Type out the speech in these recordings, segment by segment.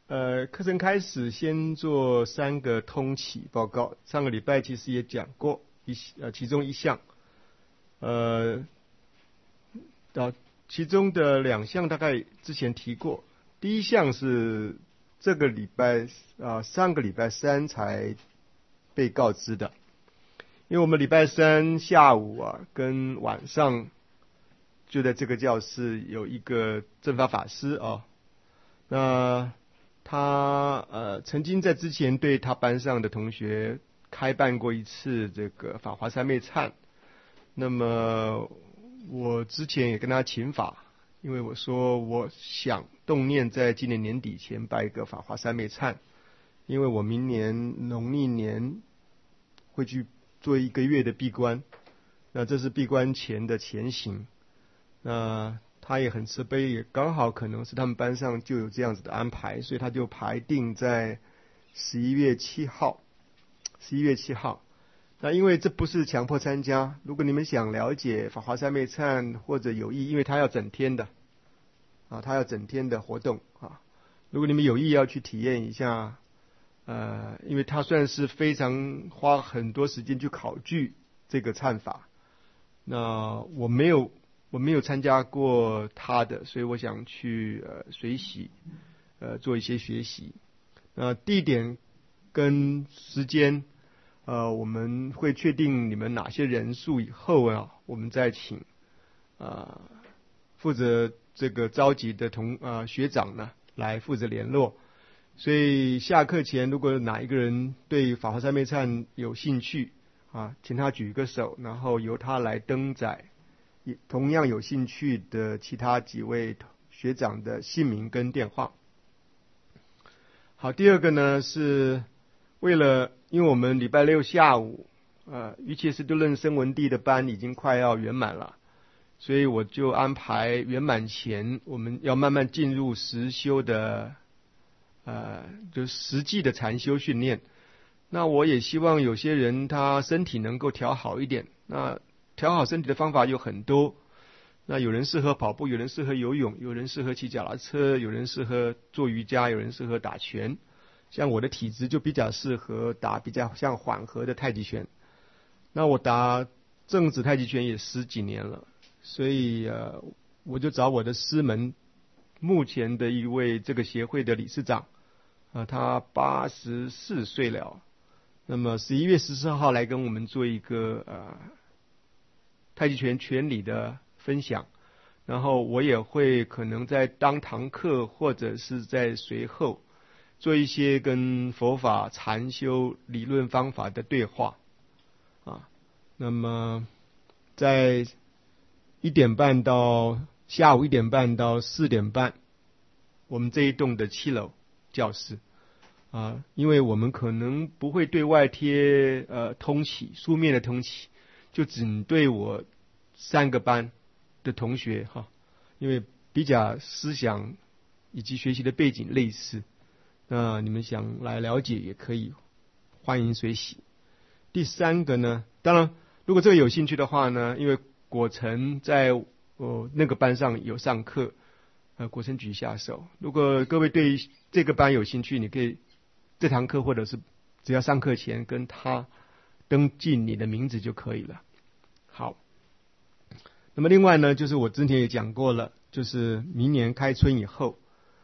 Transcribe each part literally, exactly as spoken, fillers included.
呃，课程开始先做三个通启报告，上个礼拜其实也讲过一呃其中一项，呃，到其中的两项大概之前提过，第一项是这个礼拜啊、呃、上个礼拜三才被告知的，因为我们礼拜三下午啊跟晚上就在这个教室有一个正法法师啊，那他呃曾经在之前对他班上的同学开办过一次这个法华三昧忏，那么我之前也跟他请法，因为我说我想动念在今年年底前办一个法华三昧忏，因为我明年农历年会去做一个月的闭关，那这是闭关前的前行，那他也很慈悲，也刚好可能是他们班上就有这样子的安排，所以他就排定在十一月七号。十一月七号，那因为这不是强迫参加，如果你们想了解法华三昧忏或者有意，因为他要整天的啊，他要整天的活动啊，如果你们有意要去体验一下，呃，因为他算是非常花很多时间去考据这个忏法，那我没有。我没有参加过他的，所以我想去呃随喜，呃做一些学习。那地点跟时间，呃我们会确定你们哪些人数以后啊，我们再请啊、呃、负责这个召集的同啊、呃、学长呢来负责联络。所以下课前，如果哪一个人对法华三昧忏有兴趣啊，请他举个手，然后由他来登载。同样有兴趣的其他几位学长的姓名跟电话。好，第二个呢是为了，因为我们礼拜六下午，呃，瑜伽师多论声闻地的班已经快要圆满了，所以我就安排圆满前我们要慢慢进入实修的，呃，就实际的禅修训练。那我也希望有些人他身体能够调好一点，那调好身体的方法有很多，那有人适合跑步，有人适合游泳，有人适合骑脚踏车，有人适合做瑜伽，有人适合打拳。像我的体质就比较适合打比较像缓和的太极拳。那我打正子太极拳也十几年了，所以呃，我就找我的师门，目前的一位这个协会的理事长，啊、呃，他八十四岁了。那么十一月十四号来跟我们做一个呃。太极拳拳理的分享，然后我也会可能在当堂课或者是在随后做一些跟佛法禅修理论方法的对话啊。那么在一点半到下午一点半到四点半，我们这一栋的七楼教室啊，因为我们可能不会对外贴呃通启书面的通启。就只对我三个班的同学哈，因为比较思想以及学习的背景类似，那你们想来了解也可以，欢迎随喜。第三个呢，当然如果这个有兴趣的话呢，因为果晨在呃那个班上有上课，呃果晨举下手。如果各位对这个班有兴趣，你可以这堂课或者是只要上课前跟他登记你的名字就可以了。好，那么另外呢，就是我之前也讲过了，就是明年开春以后，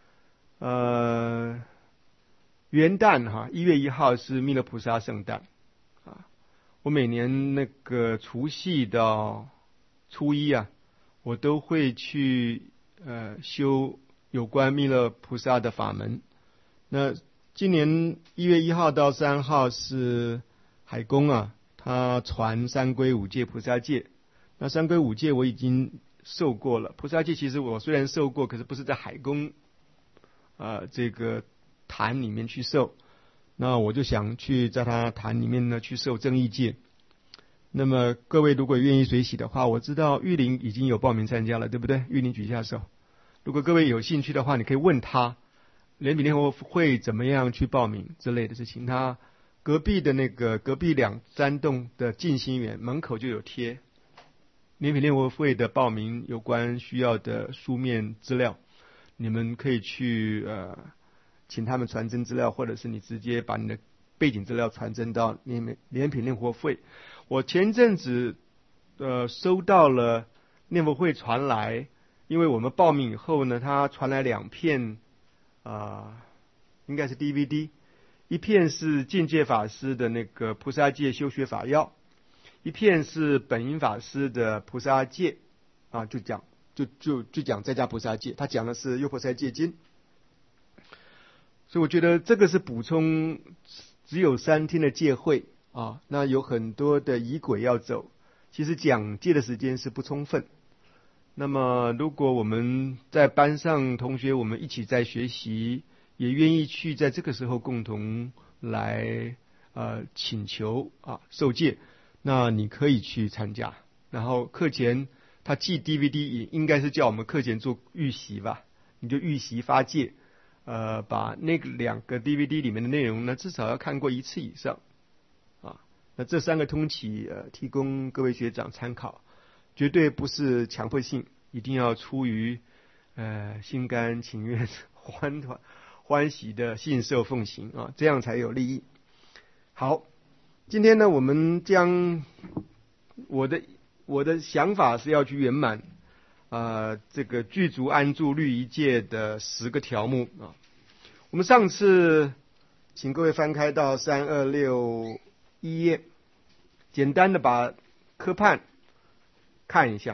呃，元旦哈，一月一号是弥勒菩萨圣诞啊。我每年那个除夕到初一啊，我都会去呃修有关弥勒菩萨的法门。那今年一月一号到三号是海公啊。他传三皈五戒菩萨戒，那三皈五戒我已经受过了。菩萨戒其实我虽然受过，可是不是在海公呃这个坛里面去受，那我就想去在他坛里面呢去受正义戒。那么各位如果愿意随喜的话，我知道玉林已经有报名参加了，对不对？玉林举下手。如果各位有兴趣的话，你可以问他莲比莲活会怎么样去报名之类的事情，他。隔壁的那个隔壁两山洞的静心园门口就有贴莲品莲活会的报名有关需要的书面资料，你们可以去呃请他们传真资料，或者是你直接把你的背景资料传真到联联品念佛会。我前阵子呃收到了念佛会传来，因为我们报名以后呢，他传来两片啊、呃，应该是 D V D， 一片是境界法师的那个菩萨戒修学法要，一片是本因法师的菩萨戒啊，就讲就就就讲在家菩萨戒，他讲的是优婆塞戒经。所以我觉得这个是补充只有三天的戒会啊，那有很多的仪轨要走，其实讲戒的时间是不充分。那么如果我们在班上同学我们一起在学习，也愿意去在这个时候共同来呃请求啊受戒，那你可以去参加。然后课前他寄 D V D 也应该是叫我们课前做预习吧，你就预习发戒。呃，把那个两个 D V D 里面的内容呢，至少要看过一次以上啊。那这三个通启呃，提供各位学长参考，绝对不是强迫性，一定要出于呃心甘情愿、欢欢欢喜的信受奉行啊，这样才有利益。好，今天呢，我们将我的我的想法是要去圆满。啊、呃，这个具足安住律仪戒的十个条目啊，我们上次请各位翻开到三二六一页，简单的把科判看一下。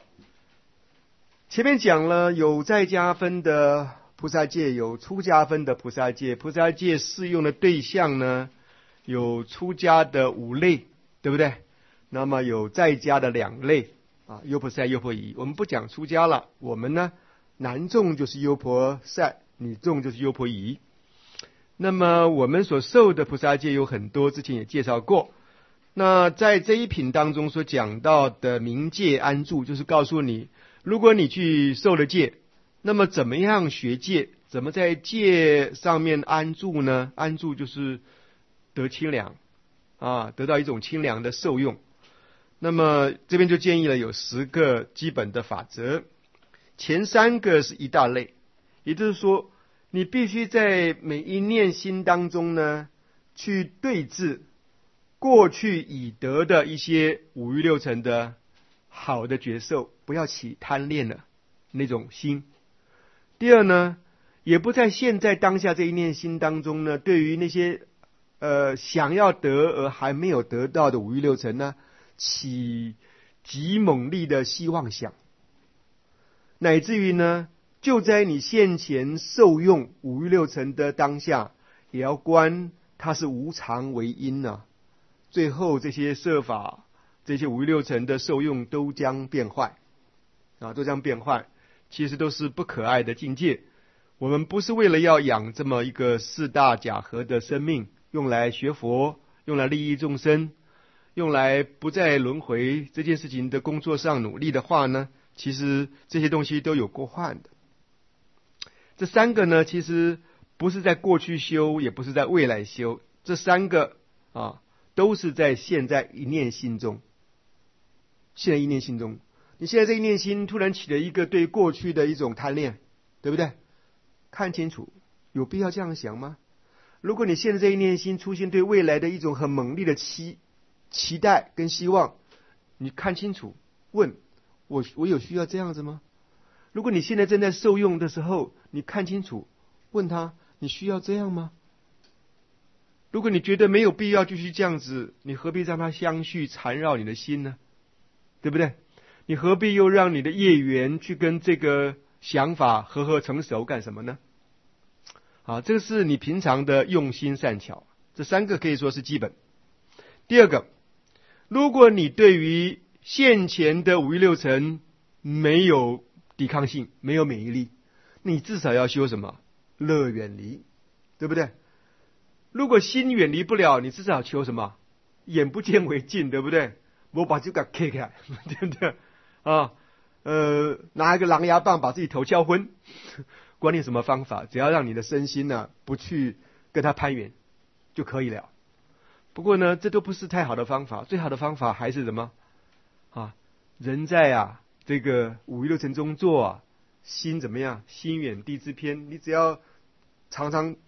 前面讲了有在家分的菩萨戒，有出家分的菩萨戒，菩萨戒适用的对象呢，有出家的五类，对不对？那么有在家的两类。啊，优婆塞、优婆夷，我们不讲出家了。我们呢，男众就是优婆塞，女众就是优婆夷。那么我们所受的菩萨戒有很多，之前也介绍过。那在这一品当中所讲到的明戒安住，就是告诉你，如果你去受了戒，那么怎么样学戒，怎么在戒上面安住呢？安住就是得清凉啊，得到一种清凉的受用。那么这边就建议了有十个基本的法则，前三个是一大类，也就是说你必须在每一念心当中呢，去对治过去已得的一些五欲六尘的好的觉受，不要起贪恋的那种心。第二呢，也不在现在当下这一念心当中呢，对于那些呃想要得而还没有得到的五欲六尘呢，起极猛力的希望想，乃至于呢，就在你现前受用五欲六尘的当下，也要观它是无常为因啊。最后这些摄法，这些五欲六尘的受用都将变坏啊，都将变坏，其实都是不可爱的境界。我们不是为了要养这么一个四大假合的生命，用来学佛，用来利益众生，用来不再轮回这件事情的工作上努力的话呢，其实这些东西都有过患的。这三个呢，其实不是在过去修，也不是在未来修，这三个啊，都是在现在一念心中。现在一念心中，你现在这一念心突然起了一个对过去的一种贪恋，对不对？看清楚，有必要这样想吗？如果你现在这一念心出现对未来的一种很猛烈的期期待跟希望，你看清楚，问我我有需要这样子吗？如果你现在正在受用的时候，你看清楚，问他你需要这样吗？如果你觉得没有必要继续这样子，你何必让它相续缠绕你的心呢？对不对？你何必又让你的业缘去跟这个想法和合成熟干什么呢？好，这个是你平常的用心善巧，这三个可以说是基本。第二个，如果你对于现前的五欲六尘没有抵抗性，没有免疫力，你至少要修什么？乐远离，对不对？如果心远离不了，你至少求什么？眼不见为净，对不对？我把这个 K 开，对不对？啊，呃，拿一个狼牙棒把自己头敲昏，管你什么方法，只要让你的身心呢、啊、不去跟他攀援就可以了。不过呢，这都不是太好的方法，最好的方法还是什么？啊，人在啊这个五欲六尘中做啊，心怎么样？心远地自偏。你只要常常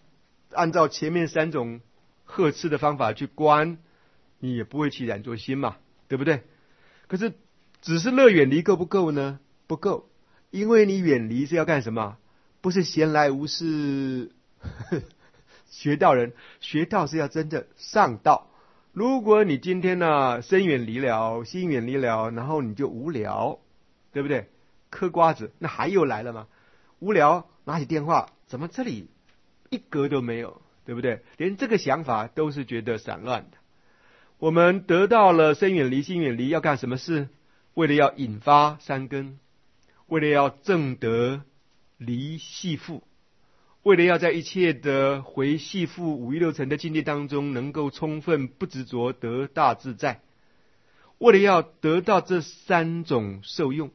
按照前面三种呵斥的方法去观，你也不会起染作心嘛，对不对？可是只是乐远离够不够呢？不够，因为你远离是要干什么？不是闲来无事学道人，学道是要真正上道。如果你今天呢身远离了，心远离了，然后你就无聊，对不对？嗑瓜子，那还又来了吗？无聊，拿起电话，怎么这里一格都没有，对不对？连这个想法都是觉得散乱的。我们得到了身远离、心远离，要干什么事？为了要引发三根，为了要正得离系缚，为了要在一切的回系缚五欲六尘的境界当中，能够充分不执着得大自在，为了要得到这三种受用，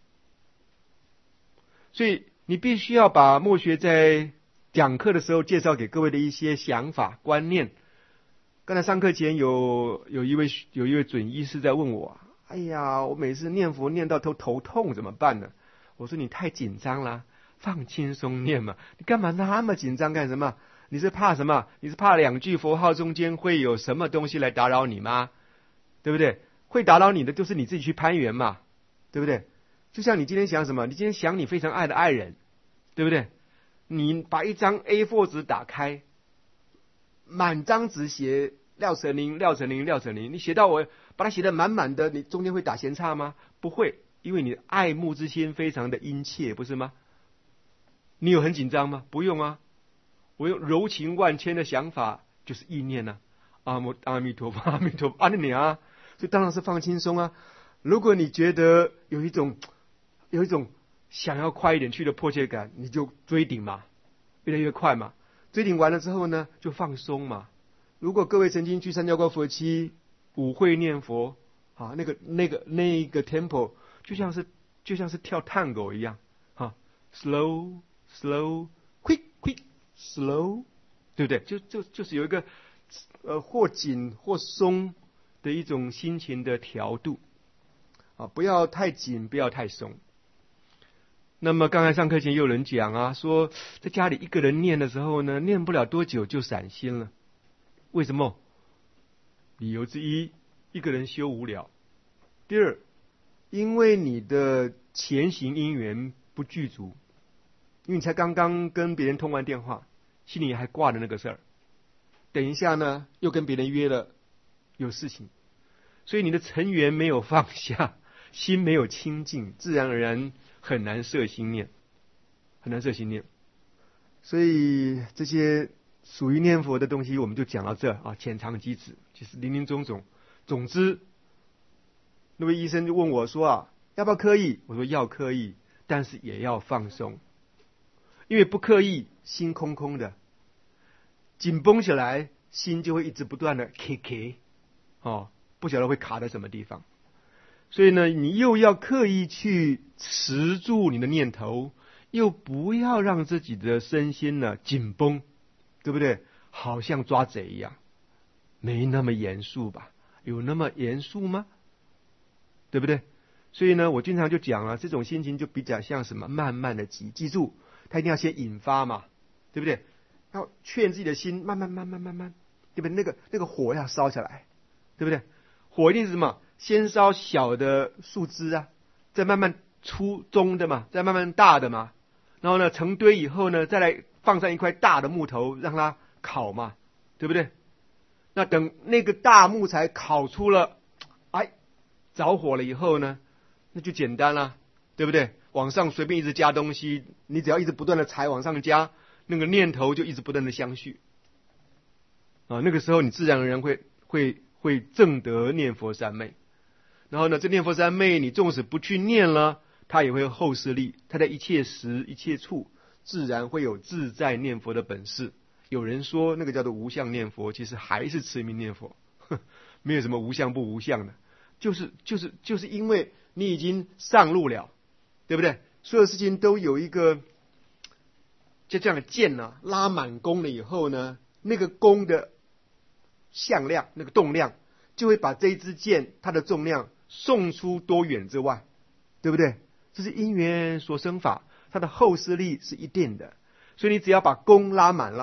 所以你必须要把墨学在讲课的时候介绍给各位的一些想法观念。刚才上课前有有一位有一位准医师在问我，哎呀，我每次念佛念到头头痛怎么办呢？我说你太紧张了，放轻松念嘛，你干嘛那么紧张干什么？你是怕什么？你是怕两句佛号中间会有什么东西来打扰你吗？对不对？会打扰你的就是你自己去攀缘嘛，对不对？就像你今天想什么？你今天想你非常爱的爱人，对不对？你把一张 A 四 纸打开，满张纸写廖成林、廖成林、廖成林，你写到我把它写得满满的，你中间会打闲岔吗？不会，因为你的爱慕之心非常的殷切，不是吗？你有很紧张吗？不用啊，我用柔情万千的想法，就是意念啊，阿弥阿弥陀佛，阿弥陀佛，阿弥啊，所以当然是放轻松啊。如果你觉得有一种有一种想要快一点去的迫切感，你就追顶嘛，越来越快嘛。追顶完了之后呢，就放松嘛。如果各位曾经去参加过佛七舞会念佛啊，那个那个那个 tempo 就像是就像是跳探戈一样啊 ，slow slow quick quick slow， 对不对？就就就是有一个呃或紧或松的一种心情的调度啊，不要太紧，不要太松。那么刚才上课前有人讲啊，说在家里一个人念的时候呢，念不了多久就散心了。为什么？理由之一，一个人修无聊；第二，因为你的前行因缘不具足，因为你才刚刚跟别人通完电话，心里还挂着那个事儿，等一下呢又跟别人约了有事情，所以你的尘缘没有放下，心没有清净，自然而然很难摄心念，很难摄心念。所以这些属于念佛的东西，我们就讲到这啊，浅尝即止，其实林林总总。总之，那位医生就问我说啊，要不要刻意？我说要刻意，但是也要放松，因为不刻意，心空空的，紧绷起来，心就会一直不断的 K K， 哦，不晓得会卡在什么地方。所以呢，你又要刻意去持住你的念头，又不要让自己的身心呢紧绷，对不对？好像抓贼一样，没那么严肃吧？有那么严肃吗？对不对？所以呢，我经常就讲了，这种心情就比较像什么？慢慢的急，记住，它一定要先引发嘛，对不对？要劝自己的心，慢慢慢慢慢慢，对不对？那个那个火要烧起来，对不对？火一定是什么？先烧小的树枝啊，再慢慢粗中的嘛，再慢慢大的嘛，然后呢成堆以后呢，再来放上一块大的木头让它烤嘛，对不对？那等那个大木材烤出了，哎，着火了以后呢，那就简单了，对不对？往上随便一直加东西，你只要一直不断的柴往上加，那个念头就一直不断的相续啊，那个时候你自然而然会会会证得念佛三昧。然后呢，这念佛三昧，你纵使不去念了，它也会有后世力，它在一切时一切处，自然会有自在念佛的本事。有人说那个叫做无相念佛，其实还是持名念佛，没有什么无相不无相的，就是就是就是因为你已经上路了，对不对？所有事情都有一个就这样的箭呢、啊，拉满弓了以后呢，那个弓的向量，那个动量，就会把这一支箭它的重量送出多远之外，对不对？这是因缘所生法，它的后施力是一定的，所以你只要把弓拉满了，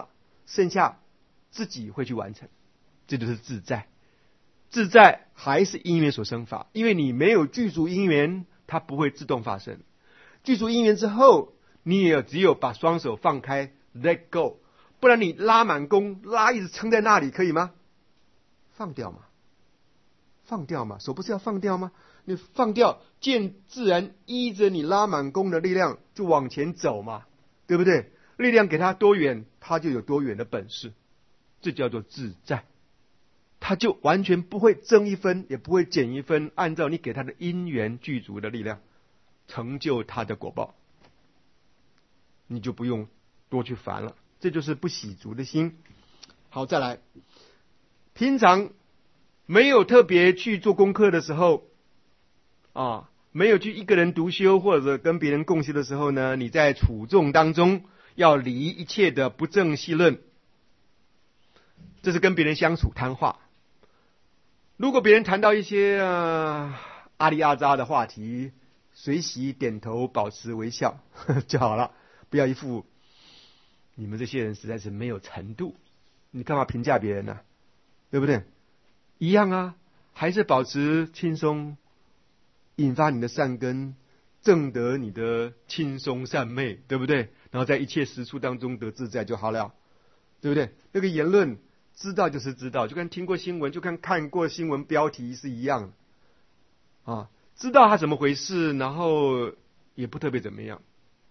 剩下自己会去完成，这就是自在。自在还是因缘所生法，因为你没有具足因缘，它不会自动发生。具足因缘之后，你也只有把双手放开 let go， 不然你拉满弓，拉一直撑在那里，可以吗？放掉嘛，放掉嘛，手不是要放掉吗？你放掉，见自然依着你拉满弓的力量就往前走嘛，对不对？力量给他多远，他就有多远的本事，这叫做自在。他就完全不会增一分，也不会减一分，按照你给他的因缘具足的力量，成就他的果报，你就不用多去烦了。这就是不喜足的心。好，再来，平常没有特别去做功课的时候，啊，没有去一个人独修或者跟别人共修的时候呢，你在处众当中要离一切的不正戏论，这是跟别人相处谈话。如果别人谈到一些、呃、阿里阿扎的话题，随喜点头，保持微笑呵呵就好了，不要一副你们这些人实在是没有程度，你干嘛评价别人呢、啊？对不对？一样啊，还是保持轻松，引发你的善根，正得你的轻松善昧，对不对？然后在一切实处当中得自在就好了，对不对？那个言论知道就是知道，就跟听过新闻，就跟看过新闻标题是一样的啊，知道它怎么回事，然后也不特别怎么样。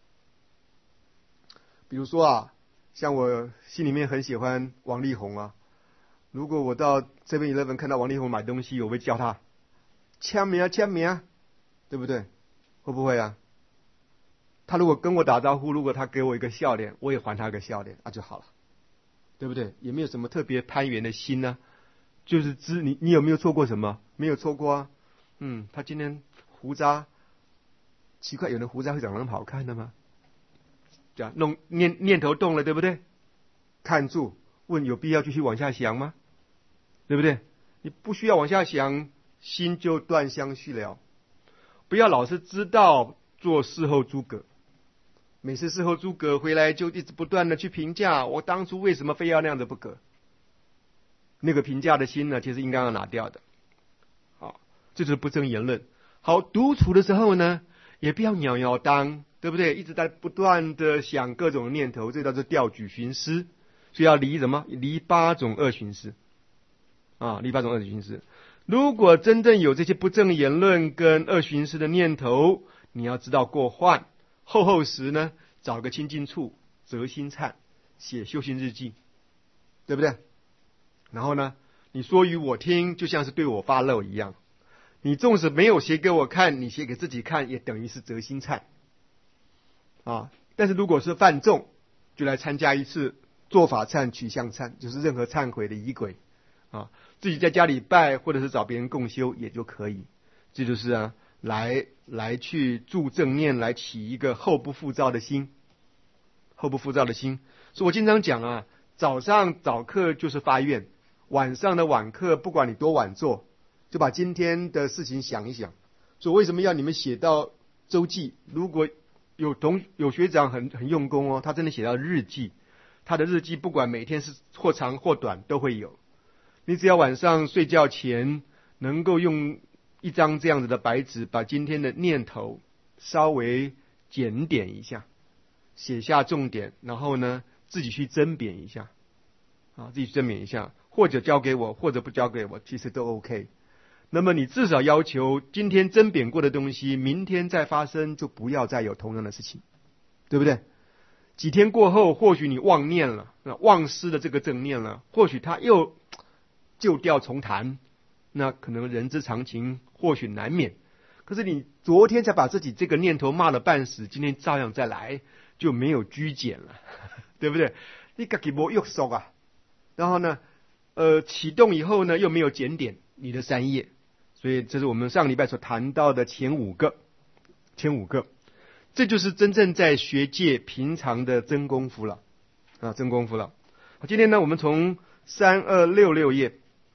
比如说啊，像我心里面很喜欢王力宏啊，如果我到 seven eleven 看到王力宏买东西，我会叫他签名啊签名啊，对不对？会不会啊？他如果跟我打招呼，如果他给我一个笑脸，我也还他一个笑脸，那、啊、就好了。对不对？也没有什么特别攀缘的心呢、啊，就是知你你有没有错过什么？没有错过啊。嗯，他今天胡渣，奇怪，有人胡渣会长得那么好看的吗？这样弄念念头动了，对不对？看住，问有必要继续往下想吗？对不对？你不需要往下想，心就断相续了。不要老是知道做事后诸葛。每次事后诸葛回来就一直不断的去评价我当初为什么非要那样子不可，那个评价的心呢，其实应该要拿掉的。好，这就是不正言论。好，独处的时候呢，也不要鸟鸟当，对不对？一直在不断的想各种念头，这叫做调举寻思。所以要离什么？离八种恶寻思啊，离八种恶寻思。如果真正有这些不正言论跟恶寻思的念头，你要知道过患。后后时呢，找个清净处，择心忏，写修行日记，对不对？然后呢，你说与我听，就像是对我发漏一样。你纵使没有写给我看，你写给自己看，也等于是择心忏啊。但是如果是犯众，就来参加一次做法忏、取相忏，就是任何忏悔的仪轨啊。自己在家里拜，或者是找别人共修也就可以。这就是啊。来来去助正念，来起一个后不浮躁的心，后不浮躁的心。所以我经常讲啊，早上早课就是发愿，晚上的晚课不管你多晚做，就把今天的事情想一想。所以为什么要你们写到周记？如果有同有学长很很用功哦，他真的写到日记，他的日记不管每天是或长或短都会有。你只要晚上睡觉前能够用一张这样子的白纸，把今天的念头稍微检点一下，写下重点，然后呢自己去甄别一下啊，自己去甄别一下，或者交给我，或者不交给我，其实都 OK。那么你至少要求今天甄别过的东西，明天再发生就不要再有同样的事情，对不对？几天过后，或许你忘念了，忘失了这个正念了，或许他又旧调重弹。那可能人之常情，或许难免。可是你昨天才把自己这个念头骂了半死，今天照样再来，就没有拘检了，对不对？你自己没约束啊。然后呢，呃，启动以后呢，又没有检点你的三业，所以这是我们上礼拜所谈到的前五个，前五个，这就是真正在学界平常的真功夫了啊，真功夫了。好，今天呢，我们从三二六六页。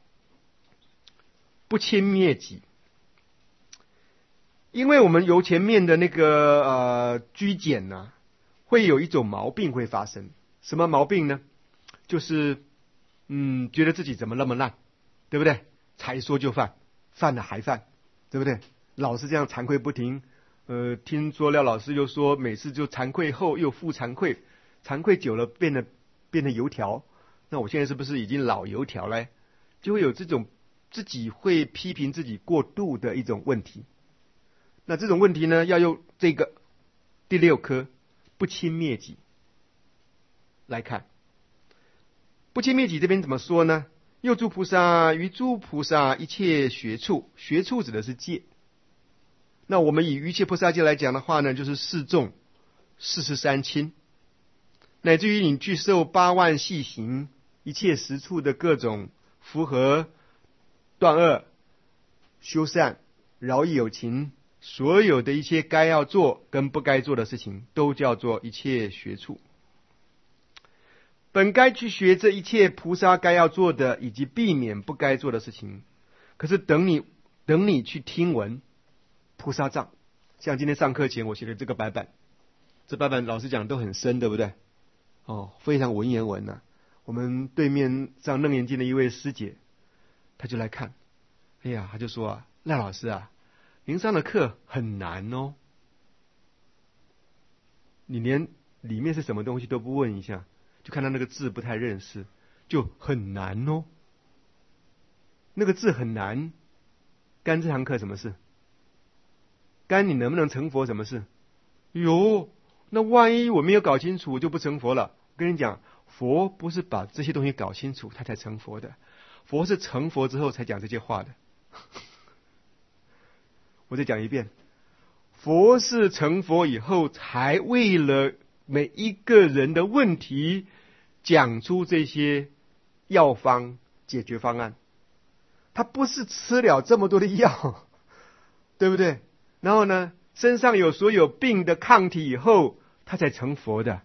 不轻灭己，因为我们由前面的那个呃拘检呢、啊，会有一种毛病会发生。什么毛病呢？ 就是嗯，觉得自己怎么那么烂，对不对？才说就犯，犯了还犯，对不对？老是这样惭愧不停。呃，听说廖老师又说，每次就惭愧后又复惭愧，惭愧久了变得变成油条。那我现在是不是已经老油条嘞？就会有这种自己会批评自己过度的一种问题。那这种问题呢，要用这个第六颗不轻灭己来看。不轻灭己这边怎么说呢？又诸菩萨于诸菩萨一切学处，学处指的是戒。那我们以一切菩萨戒来讲的话呢，就是四众、四十三亲，乃至于你具受八万细行一切实处的各种符合、断恶、修善、饶益有情，所有的一切该要做跟不该做的事情，都叫做一切学处。本该去学这一切菩萨该要做的，以及避免不该做的事情。可是等你等你去听闻菩萨藏，像今天上课前我写的这个白板，这白板老师讲都很深，对不对？哦，非常文言文呐、啊。我们对面上楞严经的一位师姐，她就来看，哎呀，她就说啊，赖老师啊，您上的课很难哦，你连里面是什么东西都不问一下，就看到那个字不太认识，就很难哦。那个字很难，干这堂课什么事？干你能不能成佛什么事？哟，那万一我没有搞清楚，我就不成佛了。我跟你讲，佛不是把这些东西搞清楚他才成佛的，佛是成佛之后才讲这些话的。我再讲一遍，佛是成佛以后才为了每一个人的问题讲出这些药方解决方案。他不是吃了这么多的药，对不对？然后呢，身上有所有病的抗体以后，他才成佛的。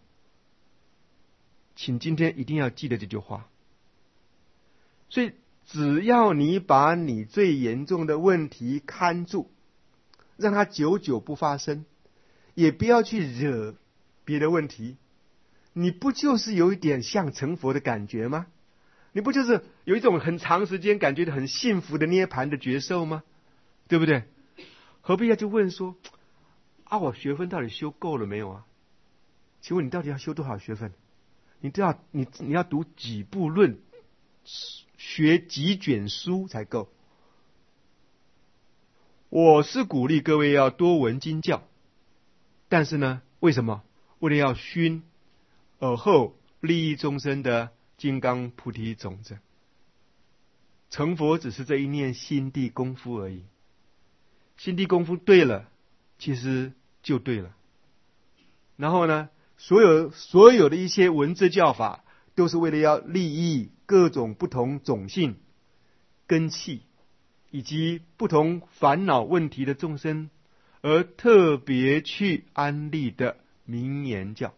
请今天一定要记得这句话。所以只要你把你最严重的问题看住，让它久久不发生，也不要去惹别的问题，你不就是有一点像成佛的感觉吗？你不就是有一种很长时间感觉到很幸福的涅槃的觉受吗？对不对？何必要去问说啊，我学分到底修够了没有啊？请问你到底要修多少学分？你都要你你要读几部论，学几卷书才够？我是鼓励各位要多闻经教，但是呢，为什么？为了要熏尔后利益众生的金刚菩提种子。成佛只是这一念心地功夫而已，心地功夫对了，其实就对了。然后呢，所有所有的一些文字教法，都是为了要利益各种不同种性、根器以及不同烦恼问题的众生，而特别去安立的名言教。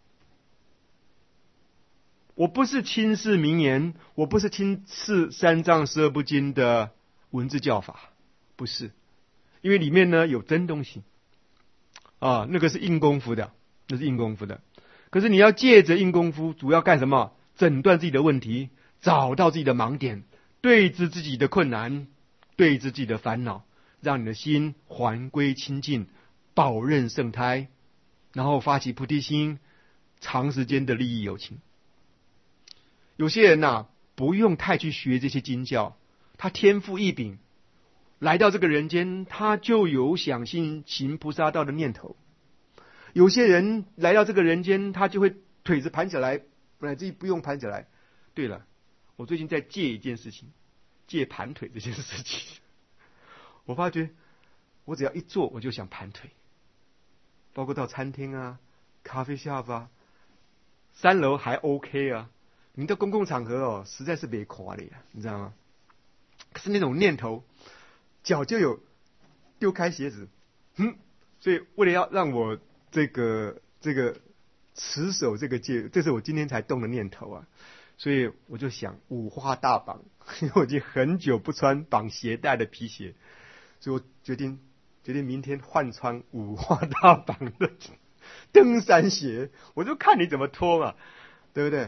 我不是轻视名言，我不是轻视三藏十二部经的文字教法，不是，因为里面呢有真东西啊，那个是硬功夫的，那是硬功夫的。可是你要借着硬功夫，主要干什么？诊断自己的问题，找到自己的盲点，对治自己的困难，对治自己的烦恼，让你的心还归清净，保任圣胎，然后发起菩提心，长时间的利益有情。有些人呐、啊，不用太去学这些经教，他天赋异禀，来到这个人间，他就有想信行菩萨道的念头。有些人来到这个人间，他就会腿子盘起来，乃至于不用盘起来。对了，我最近在戒一件事情，戒盘腿这件事情。我发觉，我只要一坐，我就想盘腿，包括到餐厅啊、咖啡shop啊，三楼还 OK 啊。你到公共场合哦，实在是别夸了呀，你知道吗？可是那种念头，脚就有丢开鞋子，嗯，所以为了要让我这个这个持守这个戒，这是我今天才动的念头啊，所以我就想五花大绑，因为我已经很久不穿绑鞋带的皮鞋，所以我决定决定明天换穿五花大绑的登山鞋，我就看你怎么脱嘛，对不对？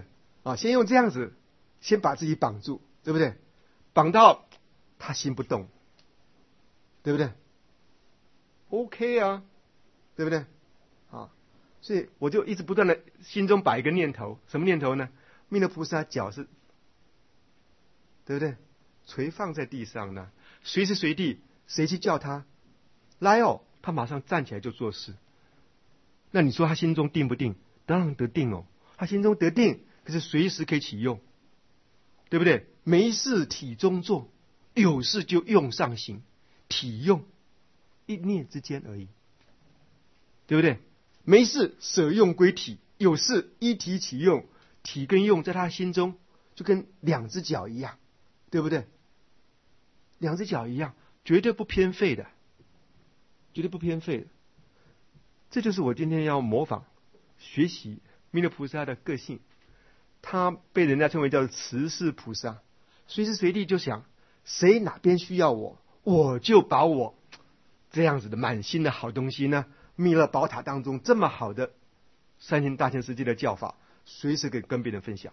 啊，先用这样子，先把自己绑住，对不对？绑到他心不动，对不对 ？OK 啊，对不对？啊，所以我就一直不断的心中摆一个念头，什么念头呢？弥勒菩萨脚是，对不对？垂放在地上呢，随时随地谁去叫他来哦，他马上站起来就做事。那你说他心中定不定？当然得定哦，他心中得定，可是随时可以启用，对不对？没事体中做，有事就用上行，体用一念之间而已，对不对？没事舍用归体，有事一体启用，体跟用在他心中就跟两只脚一样，对不对？两只脚一样，绝对不偏废的，绝对不偏废的。这就是我今天要模仿学习弥勒菩萨的个性。他被人家称为叫慈氏菩萨，随时随地就想谁哪边需要我，我就把我这样子的满心的好东西呢，弥勒宝塔当中这么好的三千大千世界的教法，随时可以跟别人分享，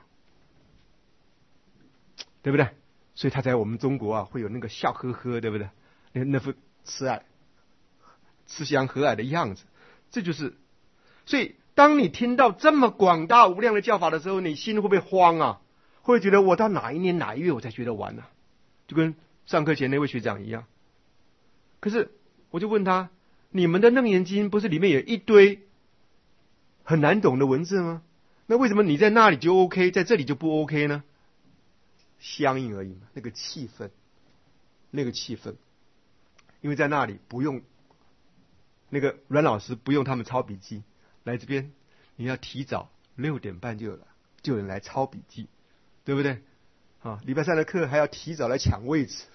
对不对？所以他在我们中国啊，会有那个笑呵呵，对不对？那那副慈爱、慈祥和蔼的样子，这就是。所以，当你听到这么广大无量的教法的时候，你心会不会慌啊？会觉得我到哪一年哪一月我才觉得完呢、啊？就跟上课前那位学长一样。可是，我就问他：你们的楞严经不是里面有一堆很难懂的文字吗？那为什么你在那里就 OK， 在这里就不 OK 呢？相应而已嘛，那个气氛，那个气氛，因为在那里不用那个阮老师不用他们抄笔记，来这边你要提早六点半就有了，就有人来抄笔记，对不对？啊，礼拜三的课还要提早来抢位置，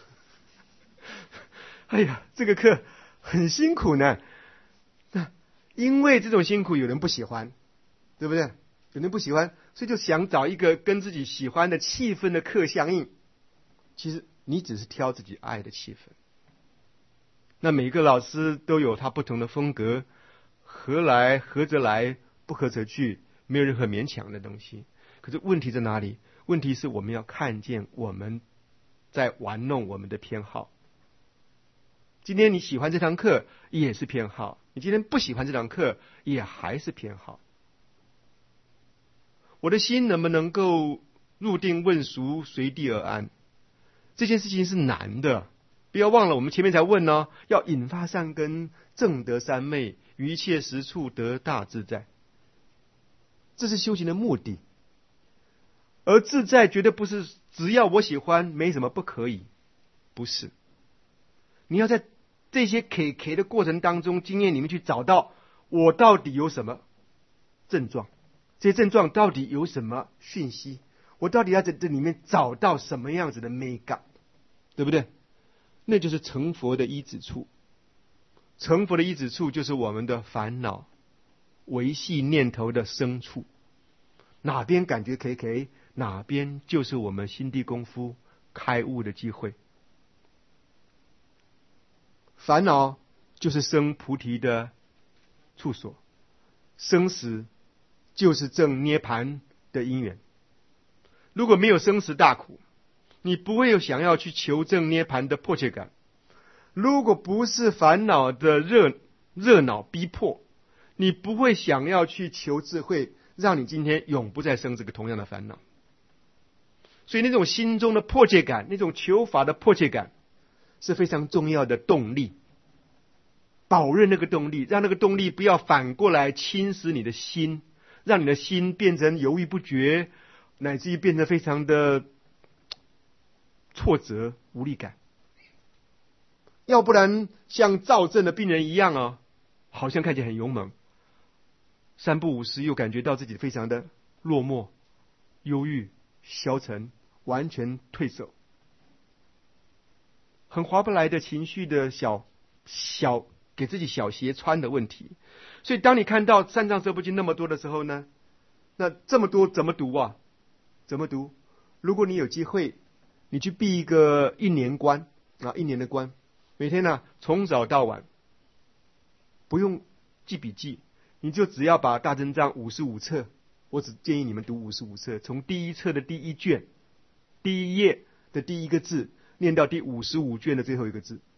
哎呀，这个课很辛苦呢。那因为这种辛苦，有人不喜欢，对不对？有人不喜欢，所以就想找一个跟自己喜欢的气氛的课相应。其实你只是挑自己爱的气氛。那每个老师都有他不同的风格，合来合则来，不合则去，没有任何勉强的东西。可是问题在哪里？问题是我们要看见我们在玩弄我们的偏好。今天你喜欢这堂课也是偏好，你今天不喜欢这堂课也还是偏好。我的心能不能够入定问熟，随地而安？这件事情是难的。不要忘了，我们前面才问呢，要引发善根，正得三昧，于一切时处得大自在。这是修行的目的。而自在绝对不是只要我喜欢，没什么不可以，不是。你要在这些 K K 的过程当中，经验里面去找到我到底有什么症状。这些症状到底有什么讯息？我到底要在这里面找到什么样子的美感，对不对？那就是成佛的依止处。成佛的依止处就是我们的烦恼维系念头的生处。哪边感觉可以可以，哪边就是我们心地功夫开悟的机会。烦恼就是生菩提的处所，生死就是证涅盘的因缘。如果没有生死大苦，你不会有想要去求证涅盘的迫切感。如果不是烦恼的热热恼逼迫，你不会想要去求智慧，让你今天永不再生这个同样的烦恼。所以那种心中的迫切感，那种求法的迫切感，是非常重要的动力。保任那个动力，让那个动力不要反过来侵蚀你的心，让你的心变成犹豫不决，乃至于变得非常的挫折无力感。要不然像躁症的病人一样啊，好像看起来很勇猛，三不五时又感觉到自己非常的落寞、忧郁、消沉，完全退守，很划不来的情绪的小小给自己小鞋穿的问题。所以当你看到三藏十部经那么多的时候呢，那这么多怎么读啊？怎么读？如果你有机会，你去闭一个一年关啊，一年的关，每天呢从早到晚，不用记笔记，你就只要把大正藏五十五册我只建议你们读五十五册，从第一册的第一卷、第一页的第一个字，念到第五十五卷的最后一个字。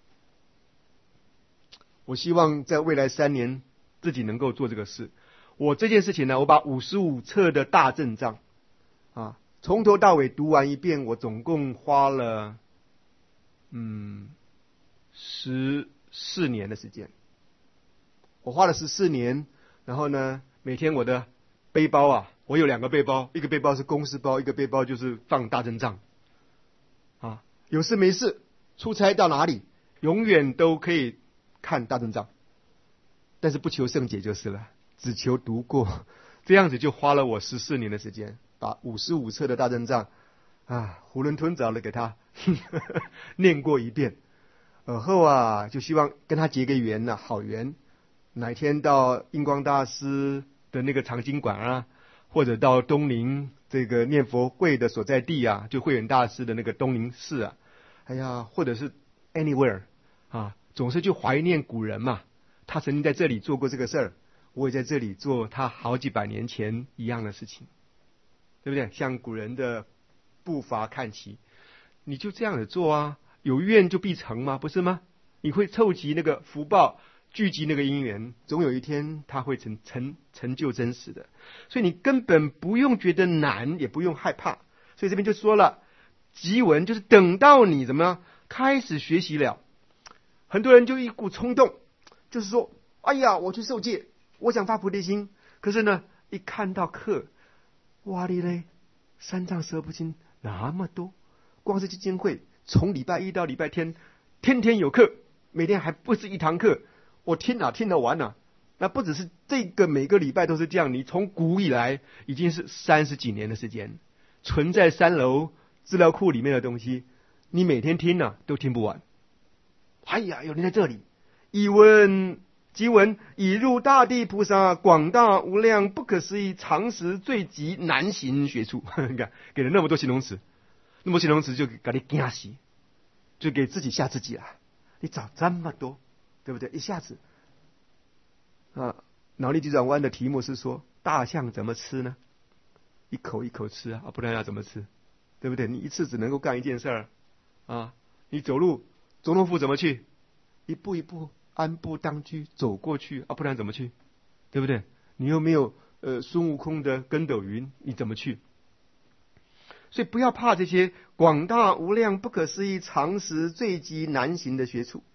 我希望在未来三年自己能够做这个事。我这件事情呢，我把五十五册的大正章啊，从头到尾读完一遍，我总共花了嗯十四年的时间。我花了十四年，然后呢，每天我的背包啊，我有两个背包，一个背包是公事包，一个背包就是放大正章啊。有事没事，出差到哪里，永远都可以看大正章，但是不求甚解就是了，只求读过。这样子就花了我十四年的时间，把五十五册的大正章啊，囫囵吞枣的给他念过一遍。而后啊，就希望跟他结个缘呐、啊，好缘。哪天到印光大师的那个藏经馆啊，或者到东宁这个念佛会的所在地啊，就慧远大师的那个东宁寺啊，哎呀，或者是 anywhere 啊，总是就怀念古人嘛。他曾经在这里做过这个事儿，我也在这里做他好几百年前一样的事情，对不对？向古人的步伐看齐，你就这样子做啊，有愿就必成嘛，不是吗？你会凑集那个福报，聚集那个因缘，总有一天它会成成成就真实的。所以你根本不用觉得难，也不用害怕。所以这边就说了，即闻就是等到你怎么样开始学习了，很多人就一股冲动，就是说，哎呀，我去受戒，我想发菩提心，可是呢，一看到课，哇哩嘞，三藏十二部经那么多，光是基金会从礼拜一到礼拜天，天天有课，每天还不是一堂课。我听啊听得完啊，那不只是这个每个礼拜都是这样，你从古以来已经是三十几年的时间，存在三楼资料库里面的东西，你每天听啊都听不完。哎呀，有人在这里，以闻即闻，已入大地菩萨广大无量不可思议常识最极难行学处。你看，给了那么多形容词，那么多形容词就给你惊死，就给自己吓自己了。你找这么多。对不对？一下子啊，脑力急转弯的题目是说大象怎么吃呢？一口一口吃啊，不然要怎么吃？对不对？你一次只能够干一件事儿啊。你走路，总统府怎么去？一步一步安步当车走过去啊，不然怎么去？对不对？你又没有呃孙悟空的跟斗云，你怎么去？所以不要怕这些广大无量不可思议常识最极难行的学处。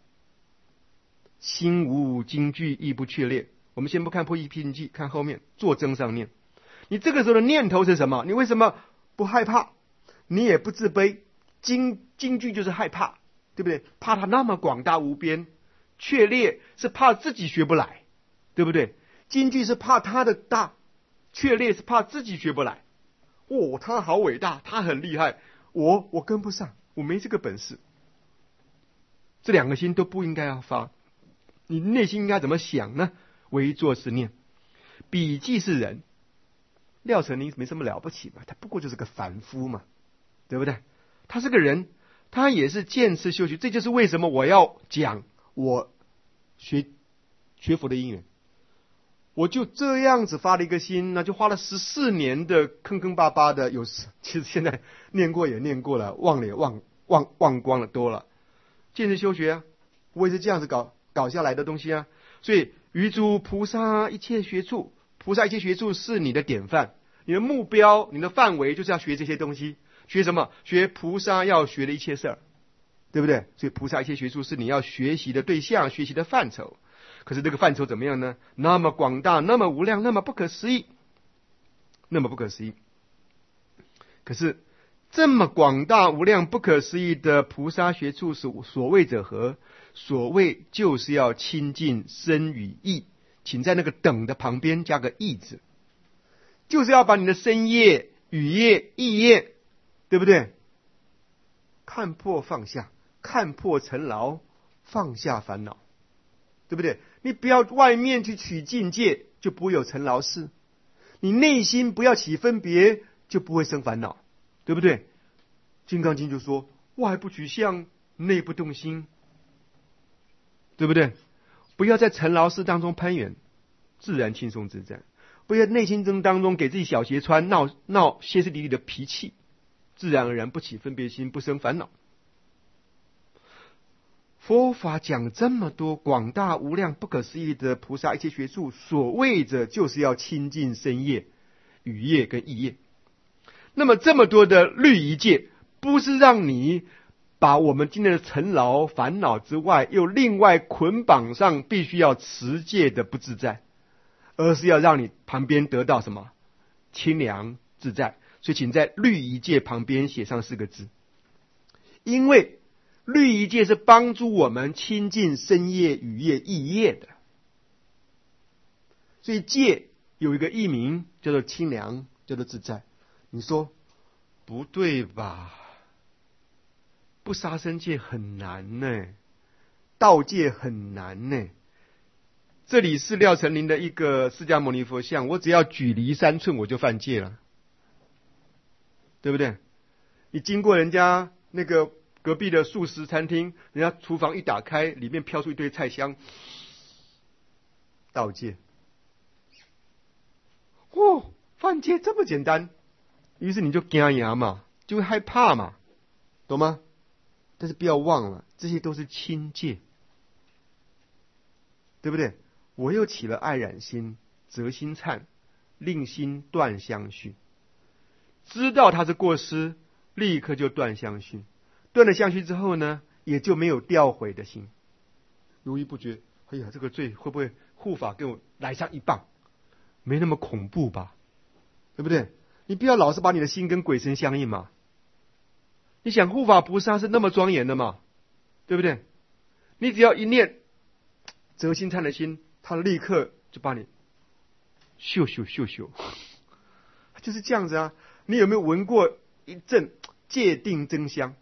心无金句亦不确裂。我们先不看破译品记，看后面坐增上念。你这个时候的念头是什么？你为什么不害怕？你也不自卑。金金句就是害怕，对不对？怕它那么广大无边。确裂是怕自己学不来，对不对？金句是怕它的大，确裂是怕自己学不来。哦，他好伟大，他很厉害，我我跟不上，我没这个本事。这两个心都不应该要发。你内心应该怎么想呢？唯作是念。笔记是人，廖成林没什么了不起嘛，他不过就是个凡夫嘛，对不对？他是个人，他也是见次修学，这就是为什么我要讲我学学佛的因缘。我就这样子发了一个心，那就花了十四年的坑坑巴巴的，有其实现在念过也念过了，忘了也忘忘忘光了多了。见次修学啊，我也是这样子搞。搞下来的东西啊，所以于诸菩萨一切学处，菩萨一切学处是你的典范，你的目标，你的范围就是要学这些东西。学什么？学菩萨要学的一切事儿，对不对？所以菩萨一切学处是你要学习的对象，学习的范畴。可是这个范畴怎么样呢？那么广大，那么无量，那么不可思议，那么不可思议。可是这么广大无量不可思议的菩萨学处是所谓者何？所谓就是要亲近身语意，请在那个等的旁边加个意字，就是要把你的身业、语业、意业，对不对？看破放下，看破尘劳，放下烦恼，对不对？你不要外面去取境界，就不会有尘劳事；你内心不要起分别，就不会生烦恼，对不对？金刚经就说：外不取相，内不动心。对不对？不要在尘劳事当中攀缘，自然轻松自在。 不在内心中当中给自己小鞋穿，闹闹歇斯底里的脾气，自然而然不起分别心，不生烦恼。佛法讲这么多广大无量不可思议的菩萨一切学处，所谓的就是要亲近身业、语业跟意业。那么这么多的律仪戒，不是让你把我们今天的尘劳烦恼之外，又另外捆绑上必须要持戒的不自在，而是要让你旁边得到什么清凉自在。所以请在律仪戒旁边写上四个字，因为律仪戒是帮助我们亲近身业、语业、意业的。所以戒有一个译名叫做清凉，叫做自在。你说不对吧？不杀生戒很难呢，道戒很难呢。这里是廖成林的一个释迦牟尼佛像，我只要距离三寸我就犯戒了，对不对？你经过人家那个隔壁的素食餐厅，人家厨房一打开，里面飘出一堆菜香，道戒。哦，犯戒这么简单，于是你就惊牙嘛，就会害怕嘛，懂吗？但是不要忘了，这些都是亲戒，对不对？我又起了爱染心，择心忏，令心断相续。知道他是过失，立刻就断相续。断了相续之后呢，也就没有掉悔的心，犹豫不决。哎呀，这个罪会不会护法给我来上一棒？没那么恐怖吧，对不对？你不要老是把你的心跟鬼神相应嘛。你想护法菩萨是那么庄严的嘛，对不对？你只要一念择心忏的心，他立刻就把你咻咻咻咻，就是这样子啊。你有没有闻过一阵戒定真香？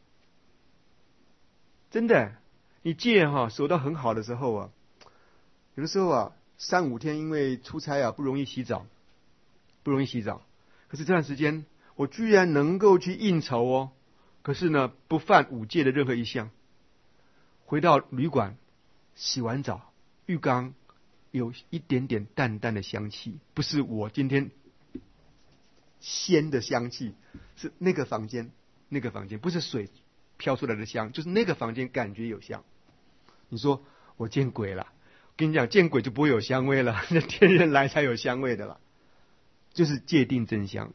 真的，你戒哈守到很好的时候啊，有的时候啊三五天因为出差啊不容易洗澡，不容易洗澡。可是这段时间我居然能够去应酬哦，可是呢不犯五戒的任何一项。回到旅馆洗完澡，浴缸有一点点淡淡的香气，不是我今天鲜的香气，是那个房间那个房间不是水飘出来的香，就是那个房间感觉有香。你说我见鬼了，跟你讲见鬼就不会有香味了，那天人来才有香味的了，就是戒定真香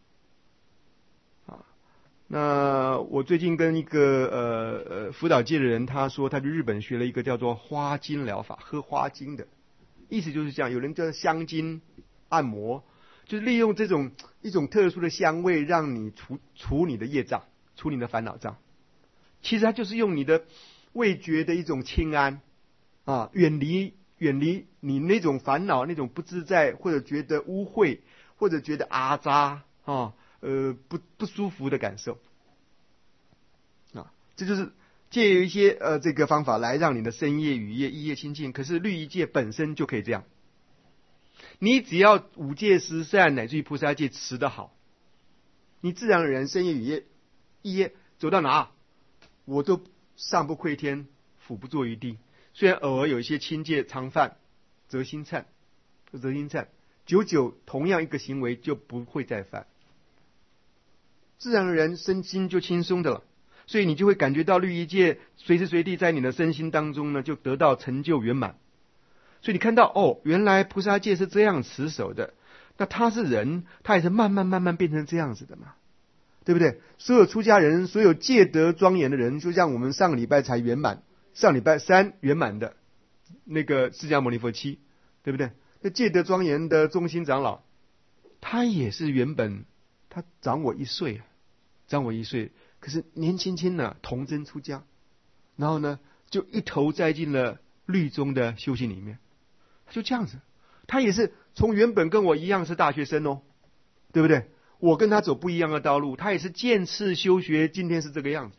啊。那我最近跟一个呃呃辅导界的人，他说他去日本学了一个叫做花精疗法，喝花精的意思就是这样，有人叫香精按摩，就是利用这种一种特殊的香味让你除除你的业障，除你的烦恼障。其实它就是用你的味觉的一种清安啊，远离远离你那种烦恼、那种不自在，或者觉得污秽，或者觉得阿扎啊，呃不不舒服的感受啊，这就是借由一些呃这个方法来让你的身业、语业、意业清净。可是律仪戒本身就可以这样，你只要五戒十善乃至于菩萨戒持得好，你自然而然身业、语业、意业走到哪？我都上不窥天，俯不作于地。虽然偶尔有一些轻戒常犯，择心忏，择心忏，久久同样一个行为就不会再犯，自然而然身心就轻松的了。所以你就会感觉到律仪戒随时随地在你的身心当中呢，就得到成就圆满。所以你看到哦，原来菩萨戒是这样持守的，那他是人，他也是慢慢慢慢变成这样子的嘛。对不对？所有出家人，所有戒德庄严的人，就像我们上个礼拜才圆满，上礼拜三圆满的那个释迦牟尼佛七，对不对？那戒德庄严的中心长老，他也是原本他长我一岁，长我一岁，可是年轻轻呢童真出家，然后呢就一头栽进了律宗的修行里面，就这样子。他也是从原本跟我一样是大学生哦，对不对？我跟他走不一样的道路，他也是渐次修学，今天是这个样子。